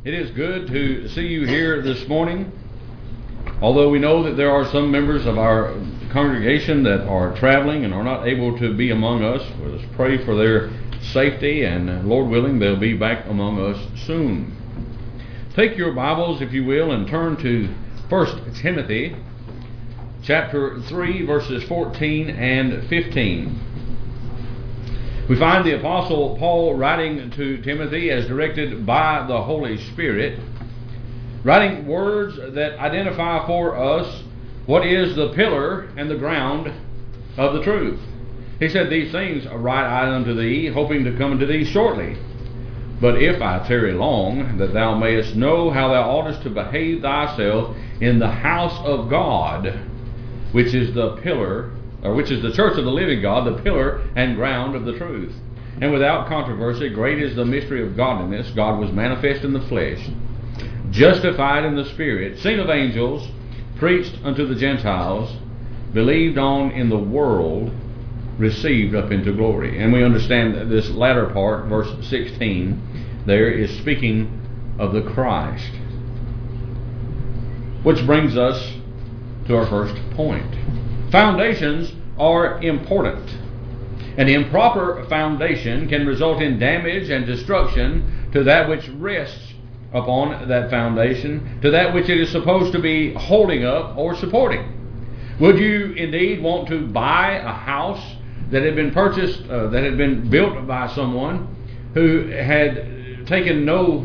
It is good to see you here this morning. Although we know that there are some members of our congregation that are traveling and are not able to be among us, let us pray for their safety, and Lord willing, they'll be back among us soon. Take your Bibles, if you will, and turn to 1 Timothy chapter 3, verses 14 and 15. We find the Apostle Paul writing to Timothy as directed by the Holy Spirit, writing words that identify for us what is the pillar and the ground of the truth. He said, "These things write I unto thee, hoping to come unto thee shortly. But if I tarry long, that thou mayest know how thou oughtest to behave thyself in the house of God, which is the pillar, or which is the church of the living God, the pillar and ground of the truth. And without controversy, great is the mystery of godliness. God was manifest in the flesh, justified in the Spirit, seen of angels, preached unto the Gentiles, believed on in the world, received up into glory." And we understand that this latter part, verse 16, there is speaking of the Christ. Which brings us to our first point. Foundations are important. An improper foundation can result in damage and destruction to that which rests upon that foundation, to that which it is supposed to be holding up or supporting. Would you indeed want to buy a house that had been purchased, that had been built by someone who had taken no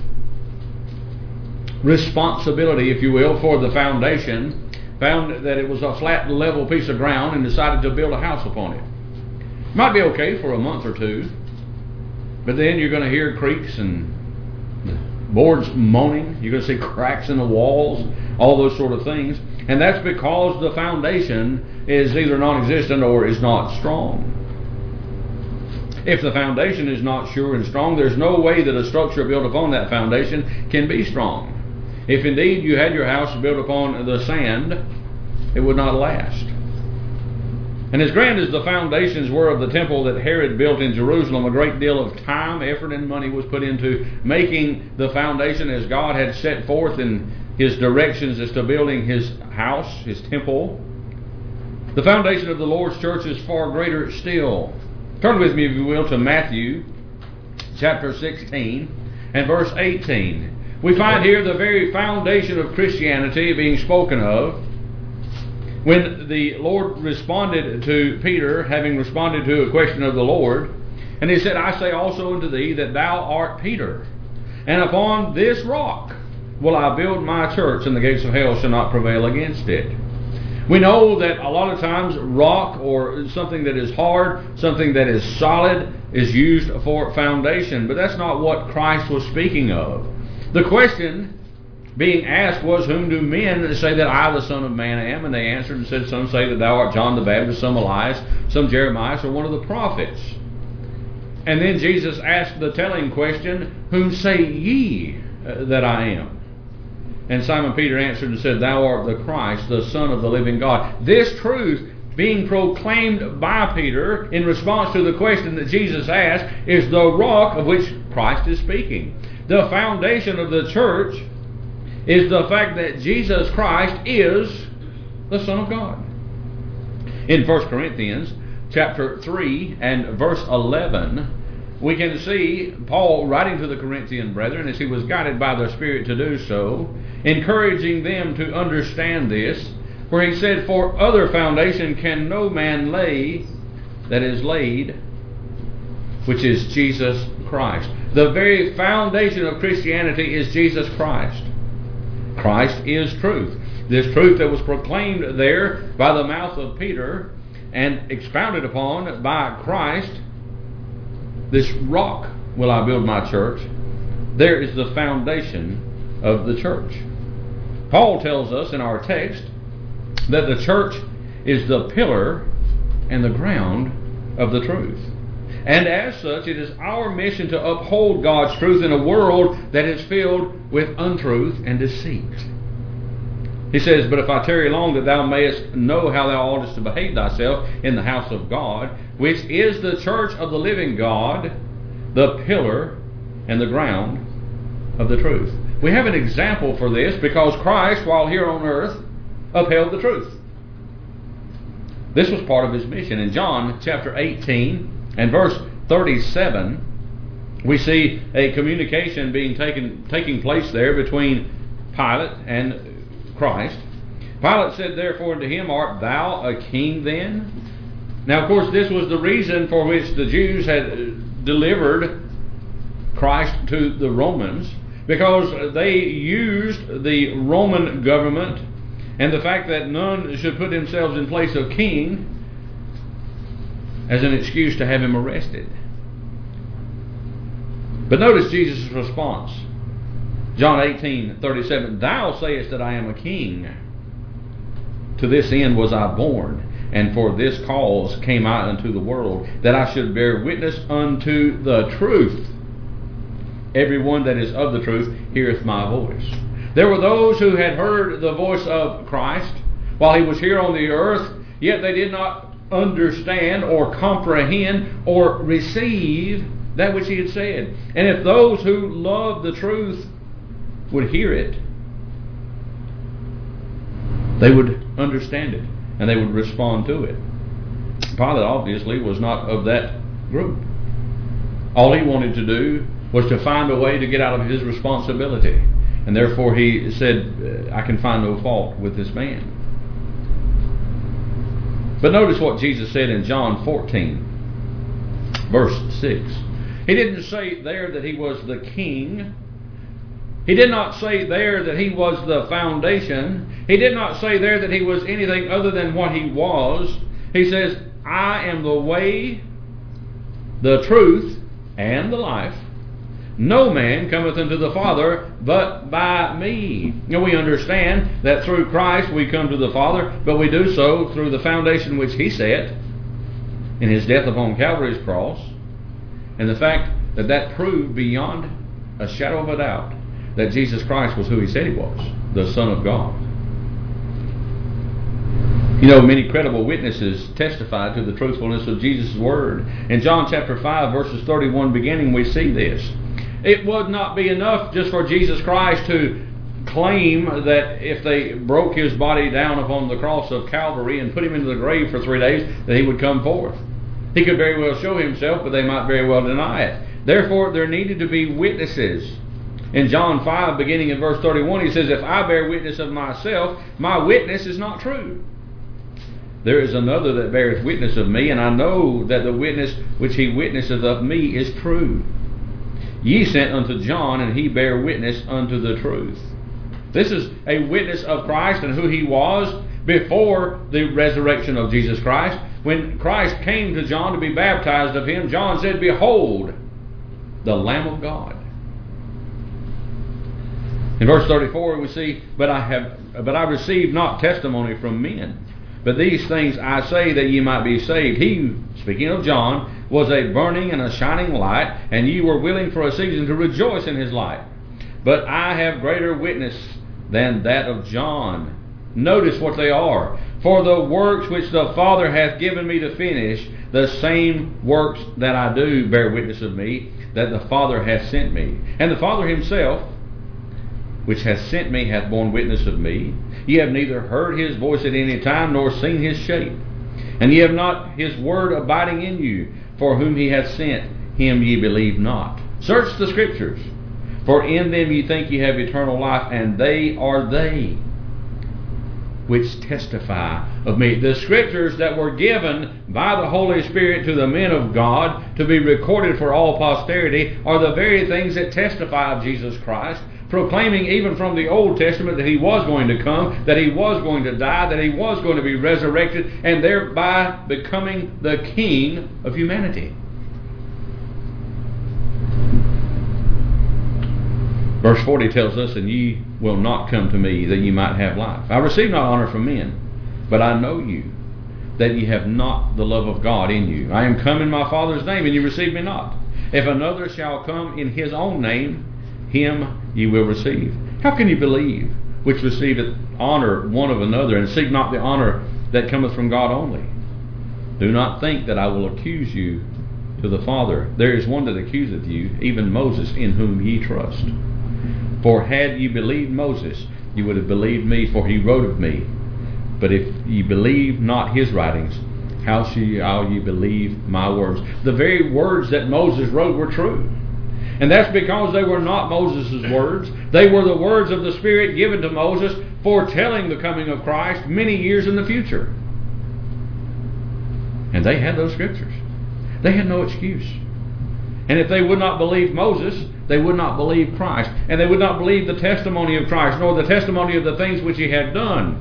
responsibility, if you will, for the foundation, found that it was a flat, level piece of ground, and decided to build a house upon it? Might be okay for a month or two, but then you're going to hear creaks and boards moaning. You're going to see cracks in the walls, all those sort of things. And that's because the foundation is either non-existent or is not strong. If the foundation is not sure and strong, there's no way that a structure built upon that foundation can be strong. If indeed you had your house built upon the sand, it would not last. And as grand as the foundations were of the temple that Herod built in Jerusalem, a great deal of time, effort, and money was put into making the foundation as God had set forth in His directions as to building His house, His temple. The foundation of the Lord's church is far greater still. Turn with me, if you will, to Matthew chapter 16 and verse 18. We find here the very foundation of Christianity being spoken of when the Lord responded to Peter, having responded to a question of the Lord. And He said, "I say also unto thee that thou art Peter, and upon this rock will I build my church, and the gates of hell shall not prevail against it." We know that a lot of times rock, or something that is hard, something that is solid, is used for foundation. But that's not what Christ was speaking of. The question being asked was, "Whom do men say that I, the Son of Man, am?" And they answered and said, "Some say that thou art John the Baptist, some Elias, some Jeremiah, or one of the prophets." And then Jesus asked the telling question, "Whom say ye that I am?" And Simon Peter answered and said, "Thou art the Christ, the Son of the living God." This truth being proclaimed by Peter in response to the question that Jesus asked is the rock of which Christ is speaking. The foundation of the church is the fact that Jesus Christ is the Son of God. In 1 Corinthians chapter 3 and verse 11, we can see Paul writing to the Corinthian brethren as he was guided by the Spirit to do so, encouraging them to understand this, where he said, "For other foundation can no man lay that is laid, which is Jesus Christ." The very foundation of Christianity is Jesus Christ. Christ is truth. This truth that was proclaimed there by the mouth of Peter and expounded upon by Christ, this rock will I build my church. There is the foundation of the church. Paul tells us in our text that the church is the pillar and the ground of the truth. And as such, it is our mission to uphold God's truth in a world that is filled with untruth and deceit. He says, "But if I tarry long, that thou mayest know how thou oughtest to behave thyself in the house of God, which is the church of the living God, the pillar and the ground of the truth. We have an example for this because Christ, while here on earth, upheld the truth. This was part of his mission. In John chapter 18 and verse 37, we see a communication taking place there between Pilate and Christ. Pilate said therefore unto him, Art thou a king then? Now, of course, this was the reason for which the Jews had delivered Christ to the Romans, because they used the Roman government and the fact that none should put themselves in place of king as an excuse to have him arrested. But notice Jesus' response. John 18:37, Thou sayest that I am a king. To this end was I born, and for this cause came I unto the world, that I should bear witness unto the truth. Everyone that is of the truth heareth my voice. There were those who had heard the voice of Christ while he was here on the earth, yet they did not understand or comprehend or receive that which he had said. And if those who loved the truth would hear it, they would understand it and they would respond to it. Pilate obviously was not of that group. All he wanted to do was to find a way to get out of his responsibility. And therefore he said, I can find no fault with this man. But notice what Jesus said in John 14, verse 6. He didn't say there that he was the king. He did not say there that he was the foundation. He did not say there that he was anything other than what he was. He says, I am the way, the truth, and the life. No man cometh unto the Father but by me. Now we understand that through Christ we come to the Father, but we do so through the foundation which he set in his death upon Calvary's cross, and the fact that that proved beyond a shadow of a doubt that Jesus Christ was who he said he was, the Son of God. You know, many credible witnesses testified to the truthfulness of Jesus' word. In John chapter 5 verses 31 beginning, we see this. It would not be enough just for Jesus Christ to claim that if they broke his body down upon the cross of Calvary and put him into the grave for 3 days, that he would come forth. He could very well show himself, but they might very well deny it. Therefore, there needed to be witnesses. In John 5, beginning in verse 31, he says, If I bear witness of myself, my witness is not true. There is another that beareth witness of me, and I know that the witness which he witnesseth of me is true. Ye sent unto John, and he bare witness unto the truth. This is a witness of Christ and who he was before the resurrection of Jesus Christ. When Christ came to John to be baptized of him, John said, Behold, the Lamb of God. In verse 34 we see, But I received not testimony from men. But these things I say that ye might be saved. He, speaking of John, was a burning and a shining light, and ye were willing for a season to rejoice in his light. But I have greater witness than that of John. Notice what they are. For the works which the Father hath given me to finish, the same works that I do bear witness of me, that the Father hath sent me. And the Father himself, which hath sent me, hath borne witness of me. Ye have neither heard his voice at any time, nor seen his shape. And ye have not his word abiding in you. For whom he hath sent, him ye believe not. Search the Scriptures, for in them ye think ye have eternal life, and they are they which testify of me. The Scriptures that were given by the Holy Spirit to the men of God to be recorded for all posterity are the very things that testify of Jesus Christ, proclaiming even from the Old Testament that he was going to come, that he was going to die, that he was going to be resurrected, and thereby becoming the King of humanity. Verse 40 tells us, And ye will not come to me, that ye might have life. I receive not honor from men, but I know you, that ye have not the love of God in you. I am come in my Father's name, and ye receive me not. If another shall come in his own name, him ye will receive. How can ye believe, which receiveth honor one of another, and seek not the honor that cometh from God only? Do not think that I will accuse you to the Father. There is one that accuseth you, even Moses, in whom ye trust. For had ye believed Moses, you would have believed me, for he wrote of me. But if ye believe not his writings, how shall ye believe my words? The very words that Moses wrote were true. And that's because they were not Moses' words. They were the words of the Spirit given to Moses, foretelling the coming of Christ many years in the future. And they had those scriptures. They had no excuse. And if they would not believe Moses, they would not believe Christ. And they would not believe the testimony of Christ, nor the testimony of the things which he had done.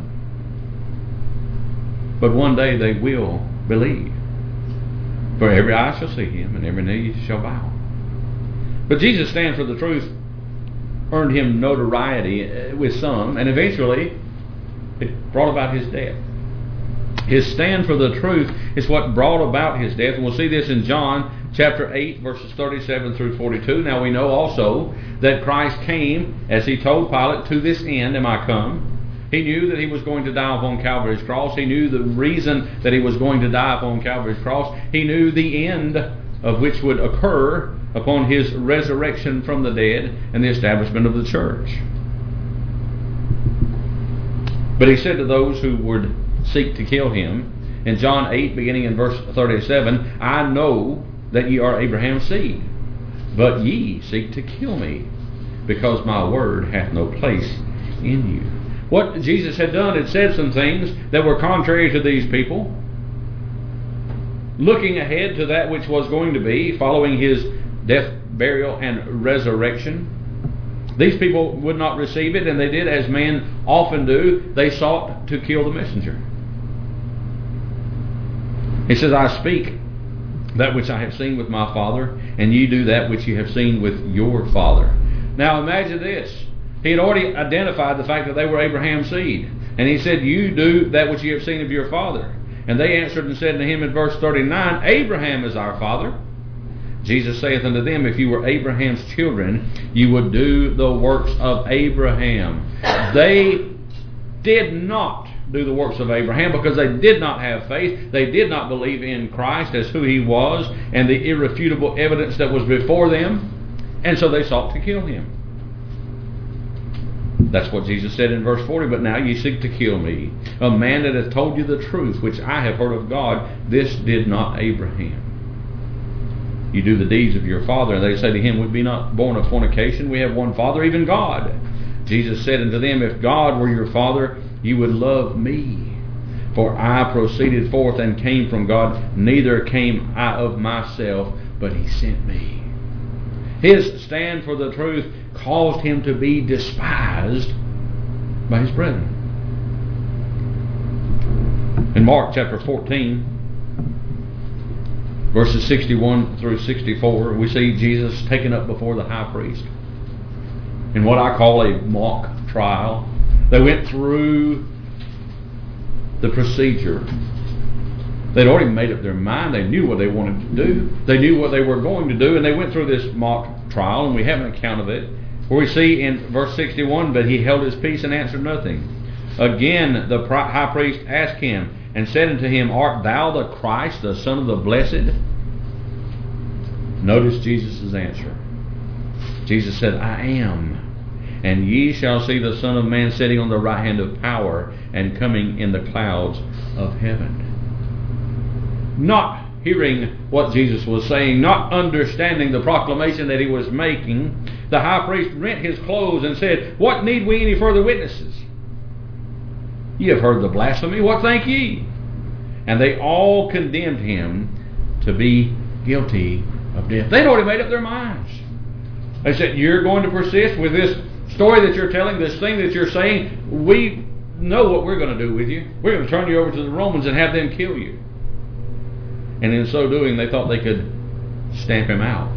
But one day they will believe. For every eye shall see him, and every knee shall bow. But Jesus' stand for the truth earned him notoriety with some, and eventually it brought about his death. His stand for the truth is what brought about his death. And we'll see this in John chapter 8, verses 37 through 42. Now we know also that Christ came, as he told Pilate, to this end am I come. He knew that he was going to die upon Calvary's cross. He knew the reason that he was going to die upon Calvary's cross. He knew the end of which would occur upon his resurrection from the dead and the establishment of the church. But he said to those who would seek to kill him, in John 8, beginning in verse 37, I know that ye are Abraham's seed, but ye seek to kill me, because my word hath no place in you. What Jesus had done had said some things that were contrary to these people, looking ahead to that which was going to be, following his death, burial, and resurrection. These people would not receive it, and they did as men often do. They sought to kill the messenger. He says, I speak that which I have seen with my Father, and ye do that which ye have seen with your father. Now imagine this. He had already identified the fact that they were Abraham's seed. And he said, you do that which ye have seen of your father. And they answered and said to him in verse 39, Abraham is our father. Jesus saith unto them, if you were Abraham's children, you would do the works of Abraham. They did not do the works of Abraham because they did not have faith. They did not believe in Christ as who he was and the irrefutable evidence that was before them. And so they sought to kill him. That's what Jesus said in verse 40, but now ye seek to kill me, a man that hath told you the truth, which I have heard of God. This did not Abraham. You do the deeds of your father. And they say to him, we be not born of fornication, we have one Father, even God. Jesus said unto them, if God were your Father, you would love me. For I proceeded forth and came from God, neither came I of myself, but he sent me. His stand for the truth caused him to be despised by his brethren. In Mark chapter 14, verses 61 through 64, we see Jesus taken up before the high priest in what I call a mock trial. They went through the procedure. They'd already made up their mind. They knew what they wanted to do. They knew what they were going to do, and they went through this mock trial, and we have an account of it, where we see in verse 61, but he held his peace and answered nothing. Again the high priest asked him, and said unto him, art thou the Christ, the Son of the Blessed? Notice Jesus' answer. Jesus said, I am. And ye shall see the Son of Man sitting on the right hand of power, and coming in the clouds of heaven. Not hearing what Jesus was saying, not understanding the proclamation that he was making, the high priest rent his clothes and said, what need we any further witnesses? Ye have heard the blasphemy, what think ye? And they all condemned him to be guilty of death. They'd already made up their minds. They said, you're going to persist with this story that you're telling, this thing that you're saying. We know what we're going to do with you. We're going to turn you over to the Romans and have them kill you. And in so doing, they thought they could stamp him out.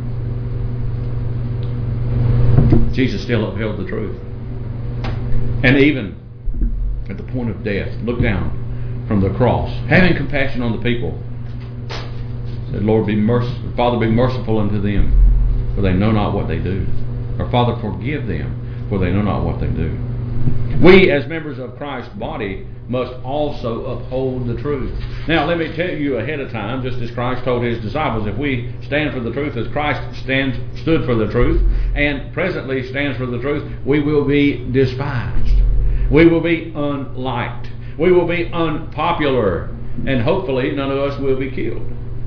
Jesus still upheld the truth. And even at the point of death, looked down from the cross, having compassion on the people, said, Lord, be merciful, Father, be merciful unto them, for they know not what they do. Or Father, forgive them, for they know not what they do. We, as members of Christ's body, must also uphold the truth. Now, let me tell you ahead of time, just as Christ told his disciples, if we stand for the truth as Christ stood for the truth, and presently stands for the truth, we will be despised. We will be unliked. We will be unpopular. And hopefully none of us will be killed.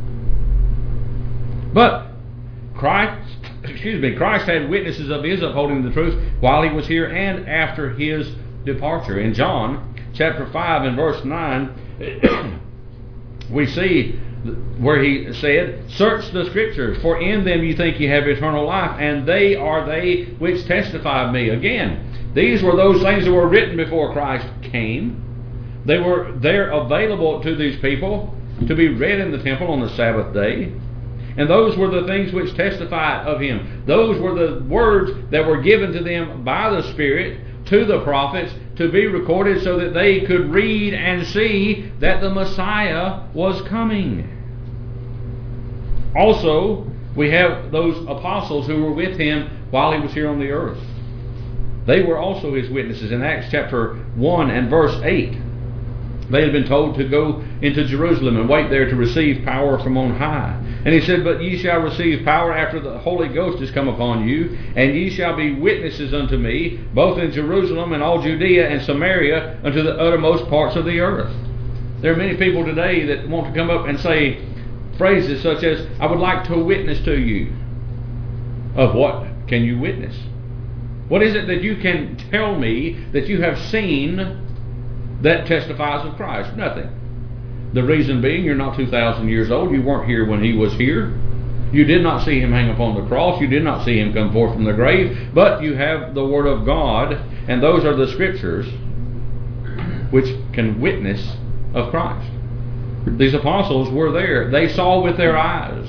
But Christ had witnesses of his upholding the truth while he was here and after his departure. In John chapter 5 and verse 9, we see where he said, "Search the Scriptures, for in them you think you have eternal life, and they are they which testify of me." Again, these were those things that were written before Christ came. They were there available to these people to be read in the temple on the Sabbath day. And those were the things which testified of him. Those were the words that were given to them by the Spirit to the prophets to be recorded so that they could read and see that the Messiah was coming. Also, we have those apostles who were with him while he was here on the earth. They were also his witnesses. In Acts chapter 1 and verse 8, they had been told to go into Jerusalem and wait there to receive power from on high. And he said, "But ye shall receive power after the Holy Ghost is come upon you, and ye shall be witnesses unto me, both in Jerusalem and all Judea and Samaria, unto the uttermost parts of the earth." There are many people today that want to come up and say phrases such as, "I would like to witness to you." Of what can you witness? What is it that you can tell me that you have seen that testifies of Christ? Nothing. The reason being, you're not 2,000 years old. You weren't here when he was here. You did not see him hang upon the cross. You did not see him come forth from the grave. But you have the Word of God, and those are the Scriptures which can witness of Christ. These apostles were there. They saw with their eyes.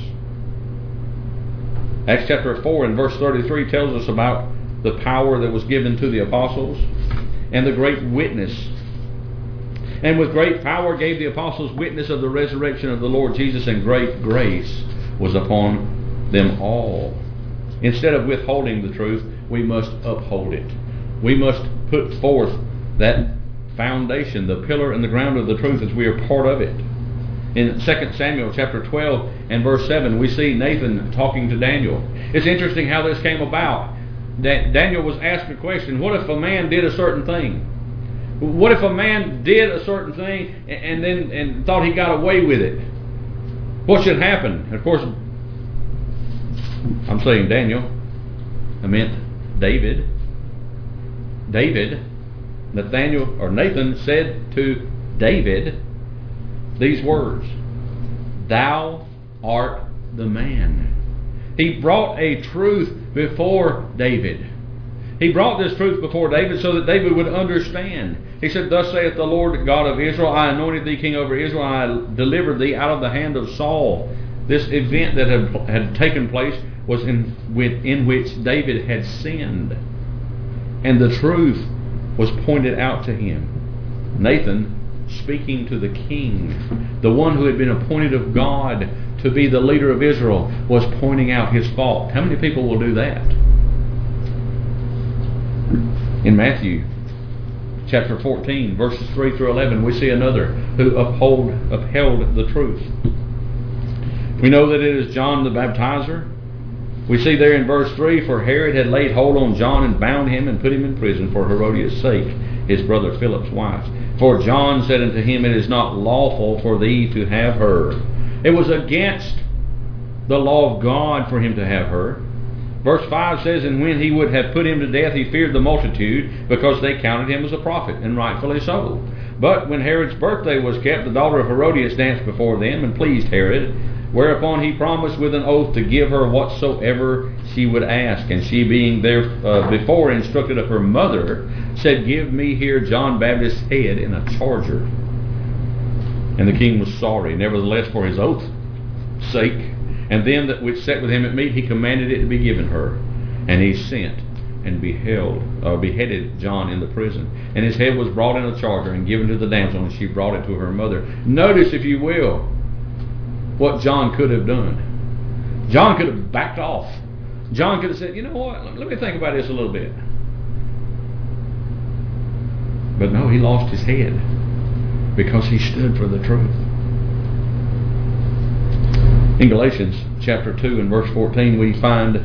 Acts chapter 4 and verse 33 tells us about the power that was given to the apostles and the great witness. "And with great power gave the apostles witness of the resurrection of the Lord Jesus, and great grace was upon them all." Instead of withholding the truth, we must uphold it. We must put forth that foundation, the pillar and the ground of the truth, as we are part of it. In 2 Samuel chapter 12 and verse 7, we see Nathan talking to Daniel. It's interesting how this came about. Daniel was asked a question: what if a man did a certain thing? What if a man did a certain thing and thought he got away with it? What should happen? And of course, I'm saying Daniel. I meant David. Nathan said to David these words: "Thou art the man." He brought a truth before David. He brought this truth before David so that David would understand. He said, "Thus saith the Lord God of Israel, I anointed thee king over Israel, and I delivered thee out of the hand of Saul." This event that had taken place was in which David had sinned. And the truth was pointed out to him. Nathan, speaking to the king, the one who had been appointed of God to be the leader of Israel, was pointing out his fault. How many people will do that? In Matthew chapter 14, verses 3 through 11, we see another who upheld the truth. We know that it is John the Baptizer. We see there in verse 3, "For Herod had laid hold on John and bound him and put him in prison for Herodias' sake, his brother Philip's wife. For John said unto him, It is not lawful for thee to have her." It was against the law of God for him to have her. Verse 5 says, "And when he would have put him to death, he feared the multitude, because they counted him as a prophet, and rightfully so. But when Herod's birthday was kept, the daughter of Herodias danced before them, and pleased Herod. Whereupon he promised with an oath to give her whatsoever she would ask. And she, being there before instructed of her mother, said, Give me here John Baptist's head in a charger. And the king was sorry. Nevertheless, for his oath's sake, and them that which sat with him at meat, he commanded it to be given her. And he sent and beheaded John in the prison. And his head was brought in a charger and given to the damsel, and she brought it to her mother." Notice, if you will, what John could have done. John could have backed off. John could have said, "You know what, let me think about this a little bit. But no, he lost his head because he stood for the truth. In Galatians chapter 2 and verse 14, we find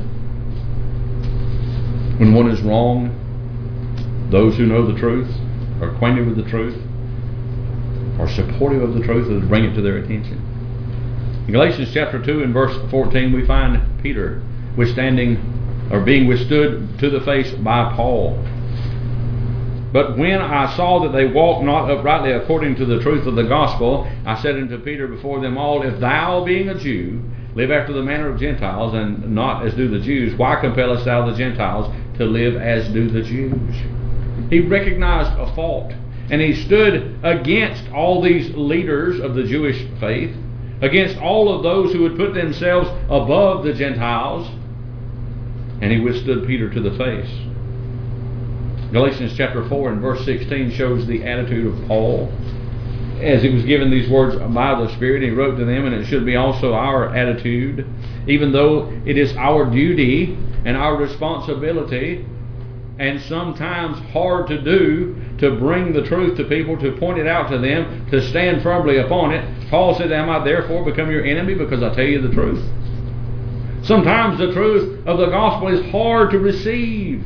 when one is wrong, those who know the truth, are acquainted with the truth, are supportive of the truth, and bring it to their attention. In Galatians chapter 2 and verse 14, we find Peter being withstood to the face by Paul. But when I saw that they walked not uprightly according to the truth of the gospel, I said unto Peter before them all, if thou, being a Jew, live after the manner of Gentiles, and not as do the Jews, why compellest thou the Gentiles to live as do the Jews? He recognized a fault, and he stood against all these leaders of the Jewish faith, against all of those who would put themselves above the Gentiles, and he withstood Peter to the face. Galatians chapter 4 and verse 16 shows the attitude of Paul as he was given these words by the Spirit. He wrote to them, and it should be also our attitude, even though it is our duty and our responsibility, and sometimes hard to do, to bring the truth to people, to point it out to them, to stand firmly upon it. Paul said, am I therefore become your enemy because I tell you the truth? Sometimes the truth of the gospel is hard to receive.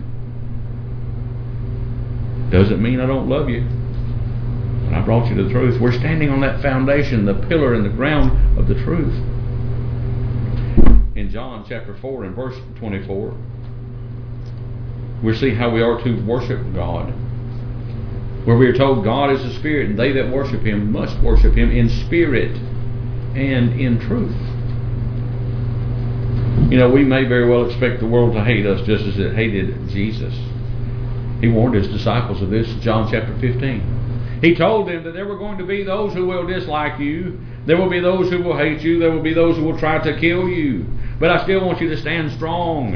Doesn't mean I don't love you. But I brought you to the truth. We're standing on that foundation, the pillar and the ground of the truth. In John chapter 4 and verse 24, we see how we are to worship God. Where we are told God is a spirit, and they that worship him must worship him in spirit and in truth. You know, we may very well expect the world to hate us just as it hated Jesus. He warned his disciples of this in John chapter 15. He told them that there were going to be those who will dislike you. There will be those who will hate you. There will be those who will try to kill you. But I still want you to stand strong.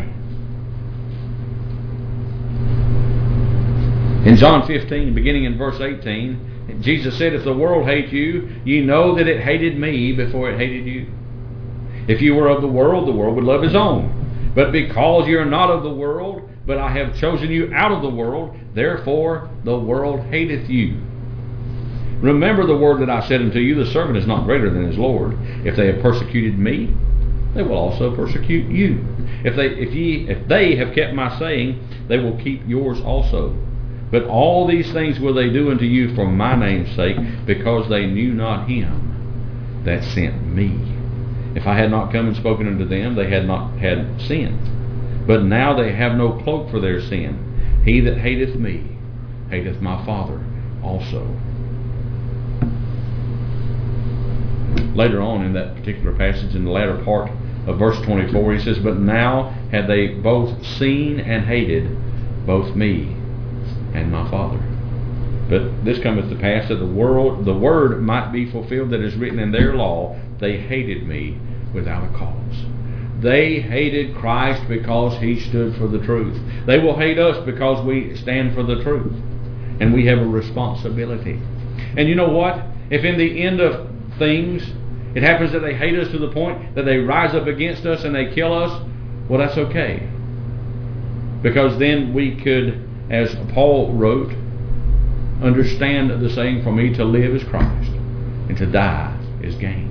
In John 15, beginning in verse 18, Jesus said, if the world hate you, ye know that it hated me before it hated you. If you were of the world would love his own. But because you are not of the world, but I have chosen you out of the world, therefore the world hateth you. Remember the word that I said unto you, the servant is not greater than his Lord. If they have persecuted me, they will also persecute you. If they have kept my saying, they will keep yours also. But all these things will they do unto you for my name's sake, because they knew not him that sent me. If I had not come and spoken unto them, they had not had sin. But now they have no cloak for their sin. He that hateth me, hateth my Father also. Later on in that particular passage, in the latter part of verse 24, he says, but now had they both seen and hated both me and my Father. But this cometh to pass that the word might be fulfilled that is written in their law, they hated me without a cause. They hated Christ because he stood for the truth. They will hate us because we stand for the truth. And we have a responsibility. And you know what? If in the end of things it happens that they hate us to the point that they rise up against us and they kill us, well, that's okay. Because then we could, as Paul wrote, understand the saying, for me to live is Christ, and to die is gain.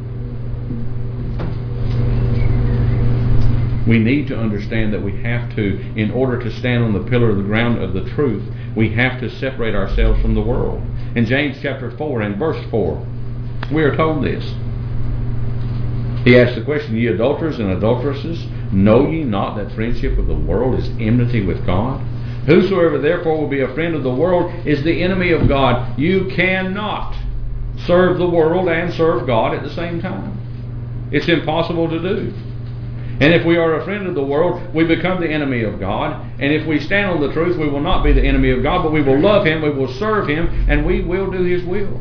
We need to understand that we have to, in order to stand on the pillar of the ground of the truth, we have to separate ourselves from the world. In James chapter 4 and verse 4, we are told this. He asked the question, ye adulterers and adulteresses, know ye not that friendship with the world is enmity with God? Whosoever therefore will be a friend of the world is the enemy of God. You cannot serve the world and serve God at the same time. It's impossible to do. And if we are a friend of the world, we become the enemy of God. And if we stand on the truth, we will not be the enemy of God, but we will love him, we will serve him, and we will do his will.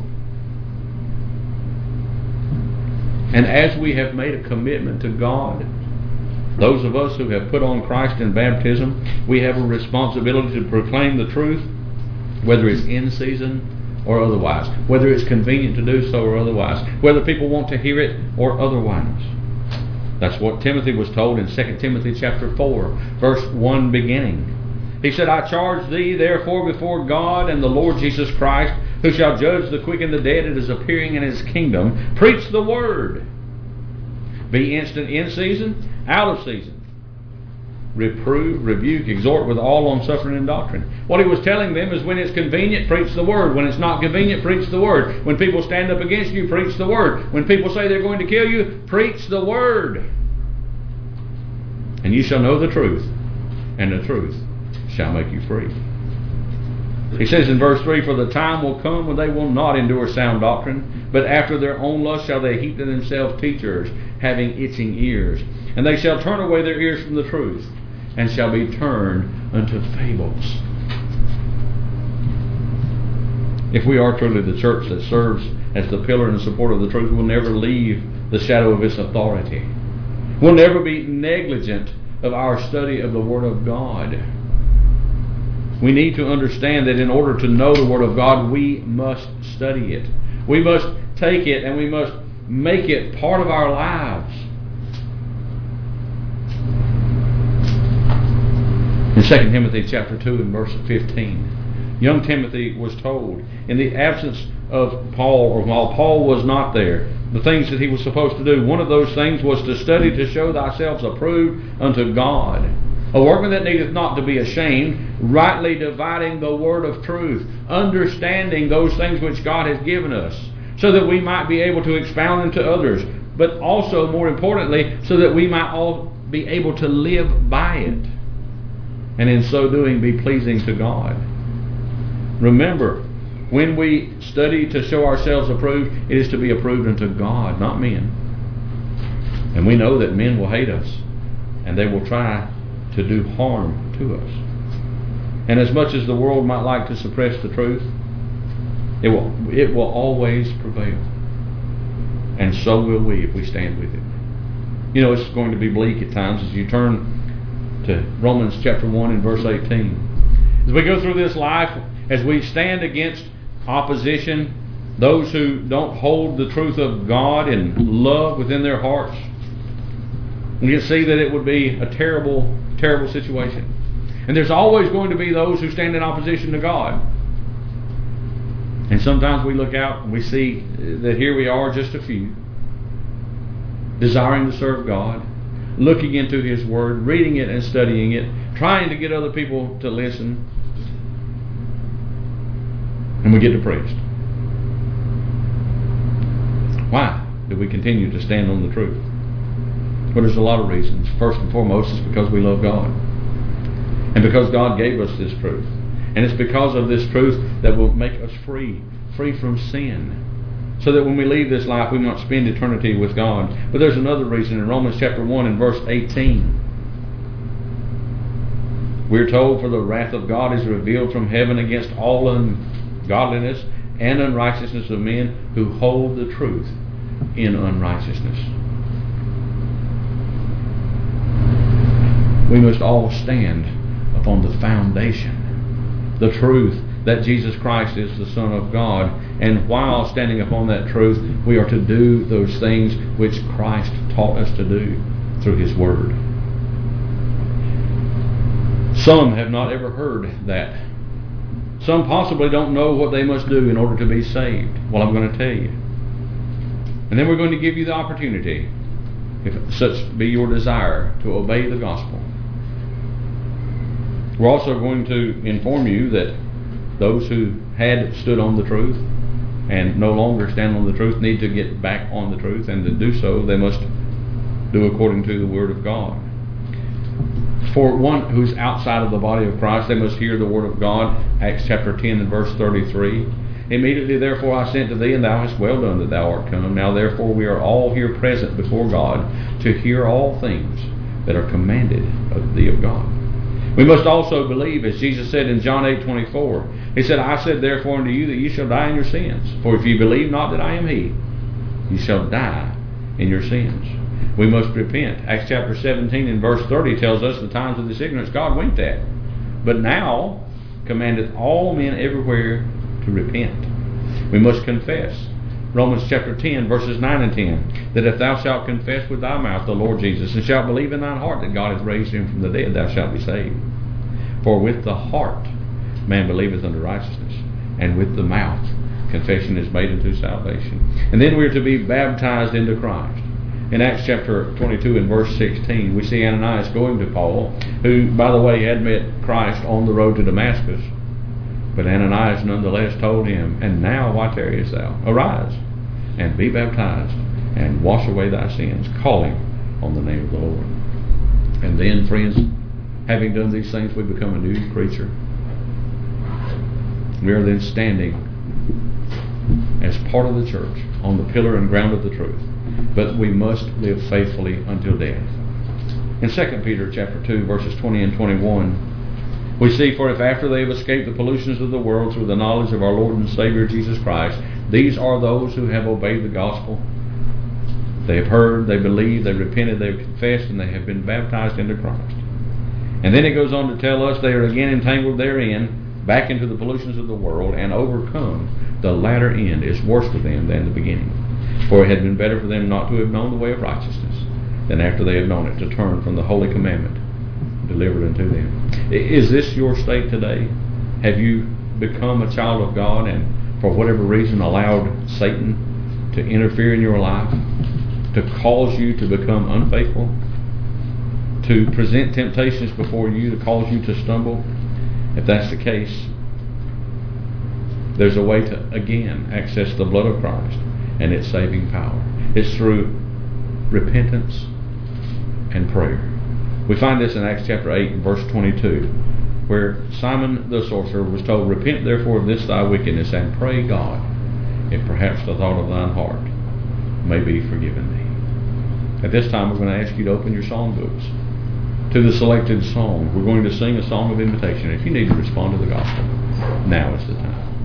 And as we have made a commitment to God, those of us who have put on Christ in baptism, we have a responsibility to proclaim the truth, whether it's in season or otherwise, whether it's convenient to do so or otherwise, whether people want to hear it or otherwise. That's what Timothy was told in 2 Timothy chapter 4, verse 1 beginning. He said, I charge thee therefore before God and the Lord Jesus Christ, who shall judge the quick and the dead at his appearing in his kingdom, preach the word. Be instant in season, out of season. Reprove, rebuke, exhort with all longsuffering and doctrine. What he was telling them is, when it's convenient, preach the word. When it's not convenient, preach the word. When people stand up against you, preach the word. When people say they're going to kill you, preach the word. And you shall know the truth, and the truth shall make you free. He says in verse 3, For the time will come when they will not endure sound doctrine, but after their own lust shall they heap to themselves teachers, having itching ears. And they shall turn away their ears from the truth, and shall be turned unto fables. If we are truly the church that serves as the pillar and support of the truth, we'll never leave the shadow of its authority. We'll never be negligent of our study of the Word of God. We need to understand that in order to know the Word of God, we must study it. We must take it and we must make it part of our lives. In 2 Timothy chapter 2 and verse 15, young Timothy was told, in the absence of Paul, or while Paul was not there, the things that he was supposed to do. One of those things was to study to show thyself approved unto God, a workman that needeth not to be ashamed, rightly dividing the word of truth, understanding those things which God has given us, so that we might be able to expound them to others, but also, more importantly, so that we might all be able to live by it, and in so doing be pleasing to God. Remember, when we study to show ourselves approved, it is to be approved unto God, not men. And we know that men will hate us, and they will try to do harm to us. And as much as the world might like to suppress the truth, it will always prevail. And so will we if we stand with it. You know, it's going to be bleak at times as you turn to Romans chapter 1 and verse 18. As we go through this life, as we stand against opposition, those who don't hold the truth of God in love within their hearts, we can see that it would be a terrible, terrible situation. And there's always going to be those who stand in opposition to God. And sometimes we look out and we see that here we are, just a few, desiring to serve God, looking into His Word, reading it and studying it, trying to get other people to listen, and we get depressed. Why do we continue to stand on the truth? Well, there's a lot of reasons. First and foremost, it's because we love God, and because God gave us this truth. And it's because of this truth that will make us free from sin, so that when we leave this life, we might spend eternity with God. But there's another reason. In Romans chapter 1 and verse 18, we're told, For the wrath of God is revealed from heaven against all ungodliness and unrighteousness of men who hold the truth in unrighteousness. We must all stand upon the foundation, the truth that Jesus Christ is the Son of God. And while standing upon that truth, we are to do those things which Christ taught us to do through His Word. Some have not ever heard that. Some possibly don't know what they must do in order to be saved. Well, I'm going to tell you. And then we're going to give you the opportunity, if such be your desire, to obey the gospel. We're also going to inform you that those who had stood on the truth and no longer stand on the truth need to get back on the truth, and to do so they must do according to the Word of God. For one who's outside of the body of Christ, they must hear the Word of God. Acts chapter 10 and verse 33. Immediately therefore I sent to thee, and thou hast well done that thou art come. Now therefore we are all here present before God to hear all things that are commanded of thee of God. We must also believe, as Jesus said in John 8:24. He said, I said therefore unto you that ye shall die in your sins. For if ye believe not that I am He, ye shall die in your sins. We must repent. Acts chapter 17 and verse 30 tells us the times of this ignorance God winked at, but now commandeth all men everywhere to repent. We must confess. Romans chapter 10 verses 9 and 10, that if thou shalt confess with thy mouth the Lord Jesus, and shalt believe in thine heart that God hath raised Him from the dead, thou shalt be saved. For with the heart man believeth unto righteousness, and with the mouth confession is made unto salvation. And then we're to be baptized into Christ. In Acts chapter 22 and verse 16, we see Ananias going to Paul, who, by the way, had met Christ on the road to Damascus. But Ananias nonetheless told him, And now why tarriest thou? Arise, and be baptized, and wash away thy sins, calling on the name of the Lord. And then, friends, having done these things, we become a new creature. We are then standing as part of the church on the pillar and ground of the truth. But we must live faithfully until death. In 2 Peter chapter 2, verses 20 and 21, we see, For if after they have escaped the pollutions of the world through the knowledge of our Lord and Savior Jesus Christ, these are those who have obeyed the gospel. They have heard, they believed, they repented, they have confessed, and they have been baptized into Christ. And then it goes on to tell us they are again entangled therein, back into the pollutions of the world, and overcome. The latter end is worse to them than the beginning. For it had been better for them not to have known the way of righteousness, than after they had known it, to turn from the holy commandment delivered unto them. Is this your state today? Have you become a child of God and for whatever reason allowed Satan to interfere in your life, to cause you to become unfaithful, to present temptations before you to cause you to stumble? If that's the case, there's a way to again access the blood of Christ and its saving power. It's through repentance and prayer. We find this in Acts chapter 8 and verse 22, where Simon the sorcerer was told, Repent therefore of this thy wickedness, and pray God, if perhaps the thought of thine heart may be forgiven thee. At this time we're going to ask you to open your songbooks to the selected song. We're going to sing a song of invitation. If you need to respond to the gospel, now is the time.